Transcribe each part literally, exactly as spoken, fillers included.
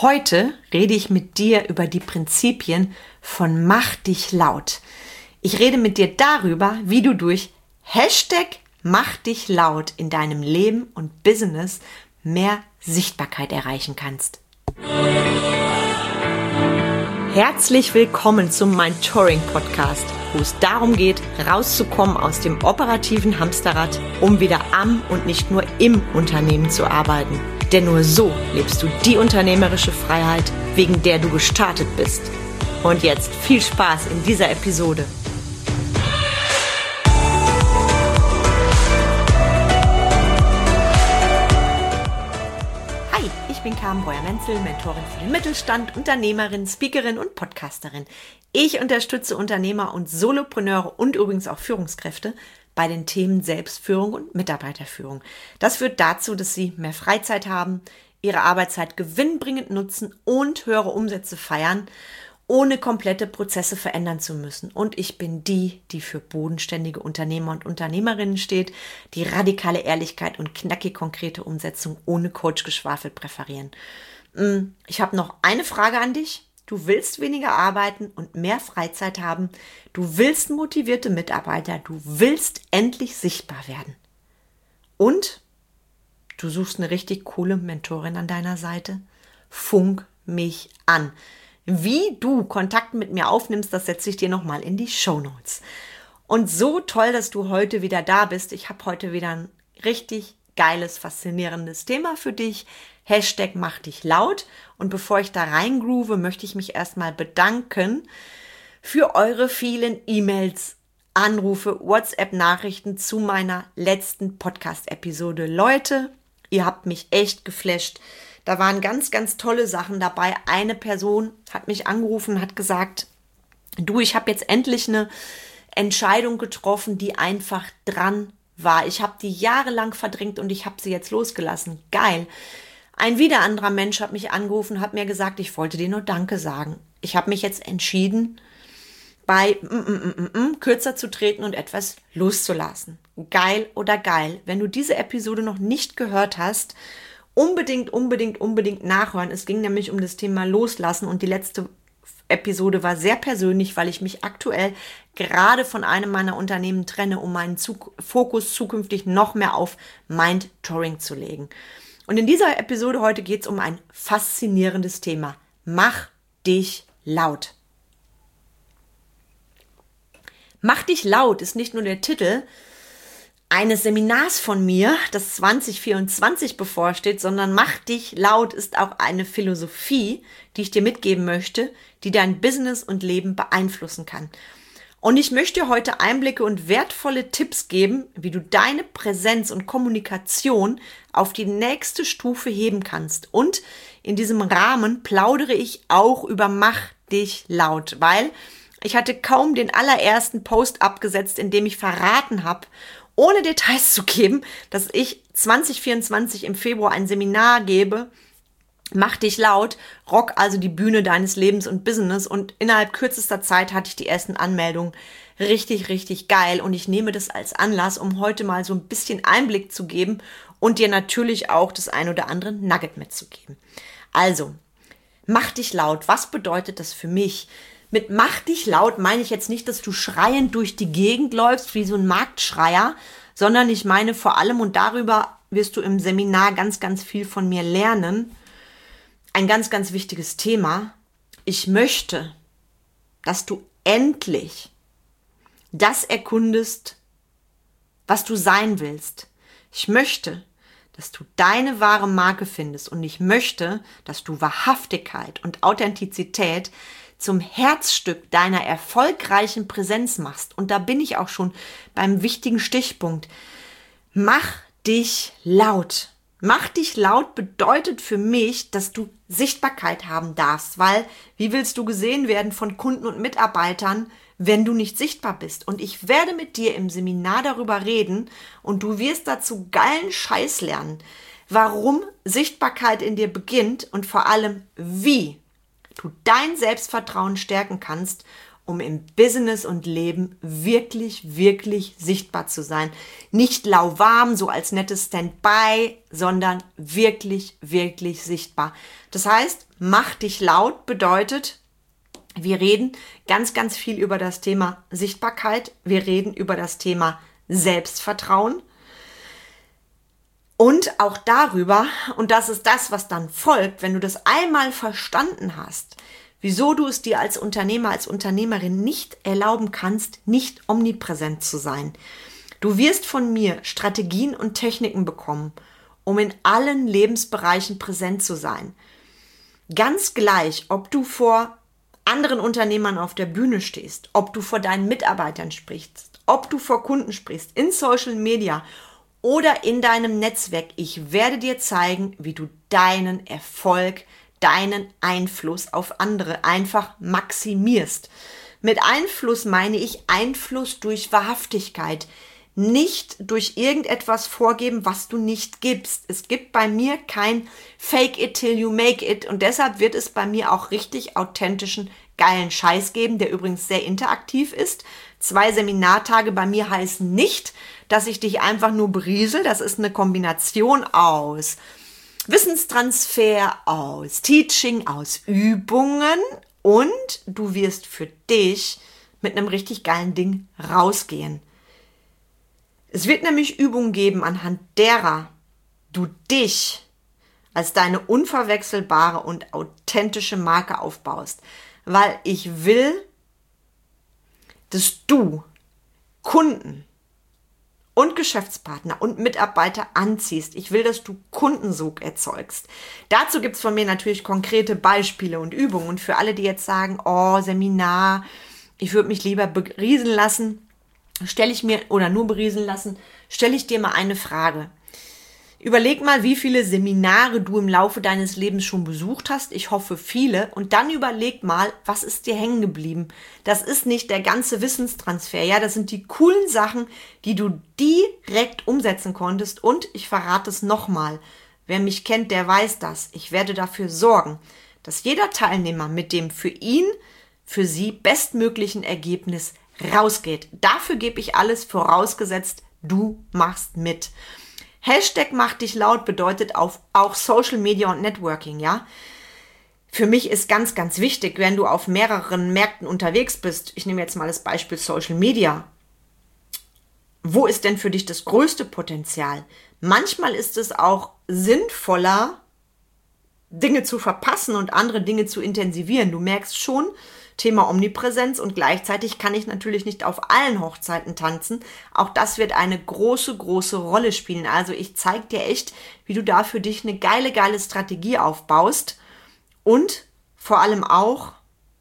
Heute rede ich mit dir über die Prinzipien von Mach dich laut. Ich rede mit dir darüber, wie du durch Hashtag Mach dich laut in deinem Leben und Business mehr Sichtbarkeit erreichen kannst. Herzlich willkommen zum Mentoring-Podcast, wo es darum geht, rauszukommen aus dem operativen Hamsterrad, um wieder am und nicht nur im Unternehmen zu arbeiten. Denn nur so lebst du die unternehmerische Freiheit, wegen der du gestartet bist. Und jetzt viel Spaß in dieser Episode. Hi, ich bin Carmen Breuer-Menzel, Mentorin für den Mittelstand, Unternehmerin, Speakerin und Podcasterin. Ich unterstütze Unternehmer und Solopreneure und übrigens auch Führungskräfte bei den Themen Selbstführung und Mitarbeiterführung. Das führt dazu, dass sie mehr Freizeit haben, ihre Arbeitszeit gewinnbringend nutzen und höhere Umsätze feiern, ohne komplette Prozesse verändern zu müssen. Und ich bin die, die für bodenständige Unternehmer und Unternehmerinnen steht, die radikale Ehrlichkeit und knackig konkrete Umsetzung ohne Coachgeschwafel präferieren. Ich habe noch eine Frage an dich. Du willst weniger arbeiten und mehr Freizeit haben. Du willst motivierte Mitarbeiter. Du willst endlich sichtbar werden. Und du suchst eine richtig coole Mentorin an deiner Seite. Funk mich an. Wie du Kontakt mit mir aufnimmst, das setze ich dir nochmal in die Shownotes. Und so toll, dass du heute wieder da bist. Ich habe heute wieder ein richtig geiles, faszinierendes Thema für dich. Hashtag Mach dich laut. Und bevor ich da reingroove, möchte ich mich erstmal bedanken für eure vielen E-Mails, Anrufe, WhatsApp-Nachrichten zu meiner letzten Podcast-Episode. Leute, ihr habt mich echt geflasht. Da waren ganz, ganz tolle Sachen dabei. Eine Person hat mich angerufen und hat gesagt, du, ich habe jetzt endlich eine Entscheidung getroffen, die einfach dran war. Ich habe die jahrelang verdrängt und ich habe sie jetzt losgelassen. Geil. Ein wieder anderer Mensch hat mich angerufen und hat mir gesagt, ich wollte dir nur Danke sagen. Ich habe mich jetzt entschieden, bei mm, mm, mm, mm, kürzer zu treten und etwas loszulassen. Geil oder geil. Wenn du diese Episode noch nicht gehört hast, unbedingt, unbedingt, unbedingt nachhören. Es ging nämlich um das Thema Loslassen und die letzte Episode war sehr persönlich, weil ich mich aktuell gerade von einem meiner Unternehmen trenne, um meinen Zug- Fokus zukünftig noch mehr auf Mentoring zu legen. Und in dieser Episode heute geht es um ein faszinierendes Thema. Mach dich laut. Mach dich laut ist nicht nur der Titel eines Seminars von mir, das zwanzig vierundzwanzig bevorsteht, sondern Mach dich laut ist auch eine Philosophie, die ich dir mitgeben möchte, die dein Business und Leben beeinflussen kann. Und ich möchte heute Einblicke und wertvolle Tipps geben, wie du deine Präsenz und Kommunikation auf die nächste Stufe heben kannst. Und in diesem Rahmen plaudere ich auch über Mach dich laut, weil ich hatte kaum den allerersten Post abgesetzt, in dem ich verraten habe, ohne Details zu geben, dass ich zwanzig vierundzwanzig im Februar ein Seminar gebe, Mach dich laut, rock also die Bühne deines Lebens und Business, und innerhalb kürzester Zeit hatte ich die ersten Anmeldungen. Richtig, richtig geil, und ich nehme das als Anlass, um heute mal so ein bisschen Einblick zu geben und dir natürlich auch das ein oder andere Nugget mitzugeben. Also, mach dich laut. Was bedeutet das für mich? Mit mach dich laut meine ich jetzt nicht, dass du schreiend durch die Gegend läufst wie so ein Marktschreier, sondern ich meine vor allem, und darüber wirst du im Seminar ganz, ganz viel von mir lernen, ein ganz, ganz wichtiges Thema. Ich möchte, dass du endlich das erkundest, was du sein willst. Ich möchte, dass du deine wahre Marke findest, und ich möchte, dass du Wahrhaftigkeit und Authentizität zum Herzstück deiner erfolgreichen Präsenz machst. Und da bin ich auch schon beim wichtigen Stichpunkt. Mach dich laut. Mach dich laut bedeutet für mich, dass du Sichtbarkeit haben darfst, weil wie willst du gesehen werden von Kunden und Mitarbeitern, wenn du nicht sichtbar bist? Und ich werde mit dir im Seminar darüber reden, und du wirst dazu geilen Scheiß lernen, warum Sichtbarkeit in dir beginnt und vor allem, wie du dein Selbstvertrauen stärken kannst um im Business und Leben wirklich, wirklich sichtbar zu sein. Nicht lauwarm, so als nettes Standby, sondern wirklich, wirklich sichtbar. Das heißt, mach dich laut bedeutet, wir reden ganz, ganz viel über das Thema Sichtbarkeit. Wir reden über das Thema Selbstvertrauen. Und auch darüber, und das ist das, was dann folgt, wenn du das einmal verstanden hast, wieso du es dir als Unternehmer, als Unternehmerin nicht erlauben kannst, nicht omnipräsent zu sein. Du wirst von mir Strategien und Techniken bekommen, um in allen Lebensbereichen präsent zu sein. Ganz gleich, ob du vor anderen Unternehmern auf der Bühne stehst, ob du vor deinen Mitarbeitern sprichst, ob du vor Kunden sprichst, in Social Media oder in deinem Netzwerk. Ich werde dir zeigen, wie du deinen Erfolg, deinen Einfluss auf andere einfach maximierst. Mit Einfluss meine ich Einfluss durch Wahrhaftigkeit, nicht durch irgendetwas vorgeben, was du nicht gibst. Es gibt bei mir kein Fake it till you make it und deshalb wird es bei mir auch richtig authentischen, geilen Scheiß geben, der übrigens sehr interaktiv ist. Zwei Seminartage bei mir heißen nicht, dass ich dich einfach nur beriesel. Das ist eine Kombination aus Wissenstransfer, aus Teaching, aus Übungen und du wirst für dich mit einem richtig geilen Ding rausgehen. Es wird nämlich Übungen geben, anhand derer du dich als deine unverwechselbare und authentische Marke aufbaust. Weil ich will, dass du Kunden und Geschäftspartner und Mitarbeiter anziehst. Ich will, dass du Kundensog erzeugst. Dazu gibt es von mir natürlich konkrete Beispiele und Übungen. Und für alle, die jetzt sagen, oh, Seminar, ich würde mich lieber berieseln lassen, stelle ich mir, oder nur berieseln lassen, stelle ich dir mal eine Frage. Überleg mal, wie viele Seminare du im Laufe deines Lebens schon besucht hast. Ich hoffe viele. Und dann überleg mal, was ist dir hängen geblieben? Das ist nicht der ganze Wissenstransfer. Ja, das sind die coolen Sachen, die du direkt umsetzen konntest. Und ich verrate es nochmal. Wer mich kennt, der weiß das. Ich werde dafür sorgen, dass jeder Teilnehmer mit dem für ihn, für sie bestmöglichen Ergebnis rausgeht. Dafür gebe ich alles, vorausgesetzt, du machst mit. Hashtag mach dich laut bedeutet auf, auch Social Media und Networking, ja. Für mich ist ganz, ganz wichtig, wenn du auf mehreren Märkten unterwegs bist, ich nehme jetzt mal das Beispiel Social Media, wo ist denn für dich das größte Potenzial? Manchmal ist es auch sinnvoller, Dinge zu verpassen und andere Dinge zu intensivieren. Du merkst schon, Thema Omnipräsenz und gleichzeitig kann ich natürlich nicht auf allen Hochzeiten tanzen. Auch das wird eine große, große Rolle spielen. Also ich zeige dir echt, wie du da für dich eine geile, geile Strategie aufbaust und vor allem auch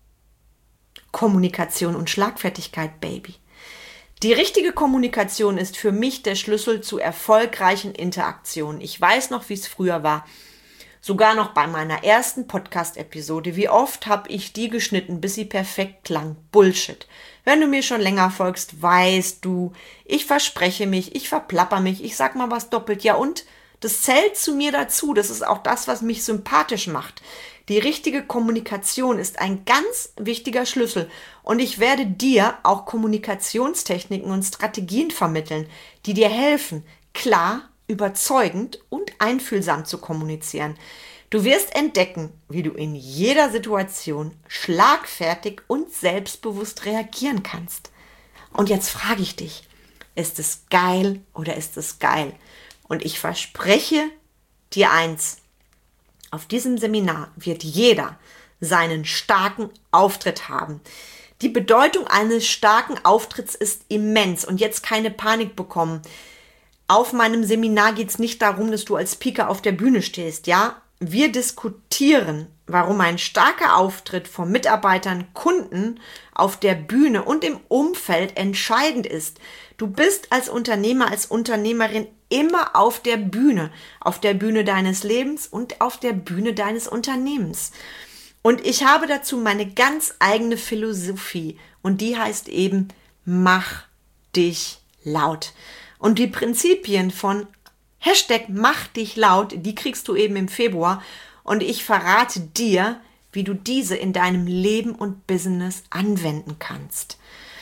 Kommunikation und Schlagfertigkeit, Baby. Die richtige Kommunikation ist für mich der Schlüssel zu erfolgreichen Interaktionen. Ich weiß noch, wie es früher war. Sogar noch bei meiner ersten Podcast-Episode. Wie oft habe ich die geschnitten, bis sie perfekt klang? Bullshit. Wenn du mir schon länger folgst, weißt du, ich verspreche mich, ich verplapper mich, ich sag mal was doppelt. Ja und? Das zählt zu mir dazu. Das ist auch das, was mich sympathisch macht. Die richtige Kommunikation ist ein ganz wichtiger Schlüssel. Und ich werde dir auch Kommunikationstechniken und Strategien vermitteln, die dir helfen, klar, überzeugend und einfühlsam zu kommunizieren. Du wirst entdecken, wie du in jeder Situation schlagfertig und selbstbewusst reagieren kannst. Und jetzt frage ich dich, ist es geil oder ist es geil? Und ich verspreche dir eins, auf diesem Seminar wird jeder seinen starken Auftritt haben. Die Bedeutung eines starken Auftritts ist immens und jetzt keine Panik bekommen. Auf meinem Seminar geht es nicht darum, dass du als Speaker auf der Bühne stehst, ja? Wir diskutieren, warum ein starker Auftritt von Mitarbeitern, Kunden auf der Bühne und im Umfeld entscheidend ist. Du bist als Unternehmer, als Unternehmerin immer auf der Bühne, auf der Bühne deines Lebens und auf der Bühne deines Unternehmens. Und ich habe dazu meine ganz eigene Philosophie und die heißt eben, mach dich laut. Und die Prinzipien von Hashtag mach dich laut, die kriegst du eben im Februar. Und ich verrate dir, wie wie du diese in deinem Leben und Business anwenden kannst.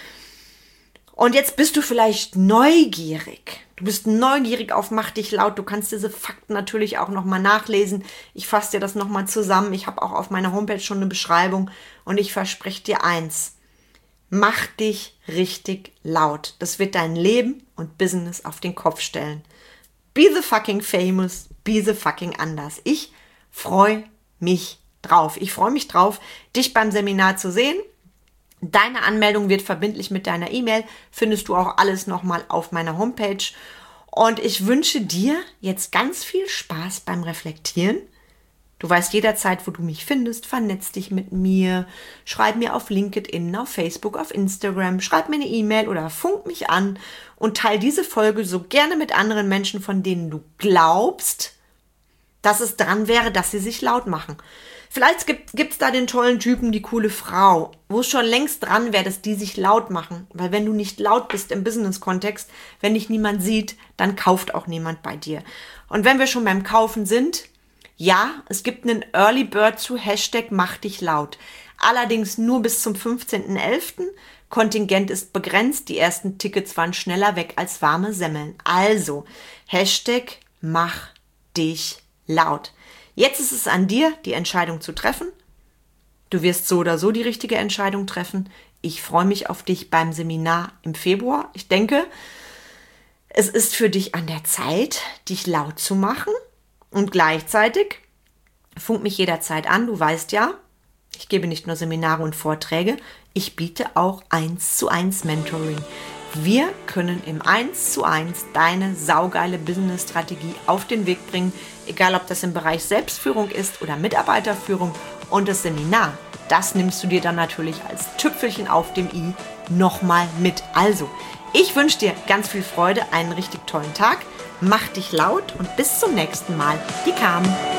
Und jetzt bist du vielleicht neugierig. Du bist neugierig auf Mach dich laut. Du kannst diese Fakten natürlich auch nochmal nachlesen. Ich fasse dir das nochmal zusammen. Ich habe auch auf meiner Homepage schon eine Beschreibung. Und ich verspreche dir eins. Mach dich richtig laut. Das wird dein Leben und Business auf den Kopf stellen. Be the fucking famous. Be the fucking anders. Ich freue mich drauf. Ich freue mich drauf, dich beim Seminar zu sehen. Deine Anmeldung wird verbindlich mit deiner E-Mail. Findest du auch alles nochmal auf meiner Homepage. Und ich wünsche dir jetzt ganz viel Spaß beim Reflektieren. Du weißt jederzeit, wo du mich findest. Vernetz dich mit mir. Schreib mir auf LinkedIn, auf Facebook, auf Instagram. Schreib mir eine E-Mail oder funk mich an. Und teile diese Folge so gerne mit anderen Menschen, von denen du glaubst, dass es dran wäre, dass sie sich laut machen. Vielleicht gibt es da den tollen Typen, die coole Frau, wo es schon längst dran wäre, dass die sich laut machen. Weil wenn du nicht laut bist im Business-Kontext, wenn dich niemand sieht, dann kauft auch niemand bei dir. Und wenn wir schon beim Kaufen sind, ja, es gibt einen Early Bird zu Hashtag Mach dich laut. Allerdings nur bis zum fünfzehnten elften Kontingent ist begrenzt. Die ersten Tickets waren schneller weg als warme Semmeln. Also, Hashtag Mach dich laut. Jetzt ist es an dir, die Entscheidung zu treffen. Du wirst so oder so die richtige Entscheidung treffen. Ich freue mich auf dich beim Seminar im Februar. Ich denke, es ist für dich an der Zeit, dich laut zu machen. Und gleichzeitig funk mich jederzeit an. Du weißt ja, ich gebe nicht nur Seminare und Vorträge, ich biete auch eins zu eins Mentoring. Wir können im eins zu eins deine saugeile Business-Strategie auf den Weg bringen, egal ob das im Bereich Selbstführung ist oder Mitarbeiterführung. Und das Seminar, das nimmst du dir dann natürlich als Tüpfelchen auf dem i nochmal mit. Also, ich wünsche dir ganz viel Freude, einen richtig tollen Tag, mach dich laut und bis zum nächsten Mal. Die Carmen.